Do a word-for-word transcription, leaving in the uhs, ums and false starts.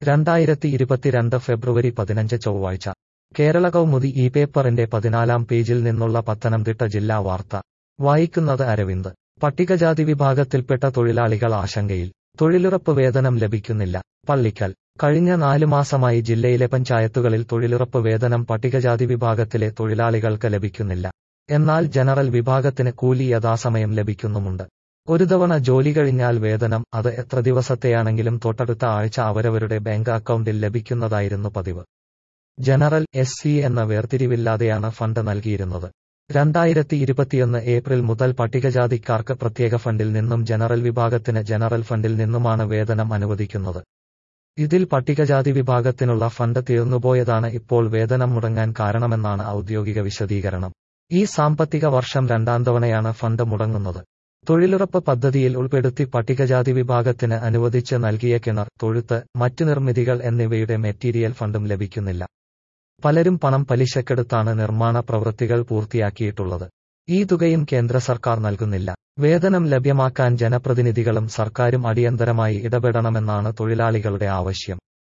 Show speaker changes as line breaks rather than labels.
രണ്ടായിരത്തി ഇരുപത്തിരണ്ട് ഫെബ്രുവരി പതിനഞ്ച് ചൊവ്വാഴ്ച കേരള കൗമുദി ഈ പേപ്പറിന്റെ പതിനാലാം പേജിൽ നിന്നുള്ള പത്തനംതിട്ട ജില്ലാ വാർത്ത വായിക്കുന്നത് അരവിന്ദ്. പട്ടികജാതി വിഭാഗത്തിൽപ്പെട്ട തൊഴിലാളികൾ ആശങ്കയിൽ. തൊഴിലുറപ്പ് വേതനം ലഭിക്കുന്നില്ല. പള്ളിക്കൽ. കഴിഞ്ഞ നാലു മാസമായി ജില്ലയിലെ പഞ്ചായത്തുകളിൽ തൊഴിലുറപ്പ് വേതനം പട്ടികജാതി വിഭാഗത്തിലെ തൊഴിലാളികൾക്ക് ലഭിക്കുന്നില്ല. എന്നാൽ ജനറൽ വിഭാഗത്തിന് കൂലി യഥാസമയം ലഭിക്കുന്നുമുണ്ട്. ഒരു തവണ ജോലി കഴിഞ്ഞാൽ വേതനം, അത് എത്ര ദിവസത്തെയാണെങ്കിലും തൊട്ടടുത്ത ആഴ്ച അവരവരുടെ ബാങ്ക് അക്കൗണ്ടിൽ ലഭിക്കുന്നതായിരുന്നു പതിവ്. ജനറൽ, എസ് സി എന്ന വേർതിരിവില്ലാതെയാണ് ഫണ്ട് നൽകിയിരുന്നത്. രണ്ടായിരത്തി ഇരുപത്തിയൊന്ന് ഏപ്രിൽ മുതൽ പട്ടികജാതിക്കാർക്ക് പ്രത്യേക ഫണ്ടിൽ നിന്നും ജനറൽ വിഭാഗത്തിന് ജനറൽ ഫണ്ടിൽ നിന്നുമാണ് വേതനം അനുവദിക്കുന്നത്. ഇതിൽ പട്ടികജാതി വിഭാഗത്തിനുള്ള ഫണ്ട് തീർന്നുപോയതാണ് ഇപ്പോൾ വേതനം മുടങ്ങാൻ കാരണമെന്നാണ് ഔദ്യോഗിക വിശദീകരണം. ഈ സാമ്പത്തിക വർഷം രണ്ടാം തവണയാണ് ഫണ്ട് മുടങ്ങുന്നത്. തൊഴിലുറപ്പ് പദ്ധതിയിൽ ഉൾപ്പെടുത്തി പട്ടികജാതി വിഭാഗത്തിന് അനുവദിച്ച് നൽകിയ കിണർ, തൊഴുത്ത്, മറ്റു നിർമ്മിതികൾ എന്നിവയുടെ മെറ്റീരിയൽ ഫണ്ടും ലഭിക്കുന്നില്ല. പലരും പണം പലിശക്കെടുത്താണ് നിർമ്മാണ പ്രവൃത്തികൾ പൂർത്തിയാക്കിയിട്ടുള്ളത്. ഈ തുകയും കേന്ദ്ര സർക്കാർ നൽകുന്നില്ല. വേതനം ലഭ്യമാക്കാൻ ജനപ്രതിനിധികളും സർക്കാരും അടിയന്തരമായി ഇടപെടണമെന്നാണ് തൊഴിലാളികളുടെ ആവശ്യം.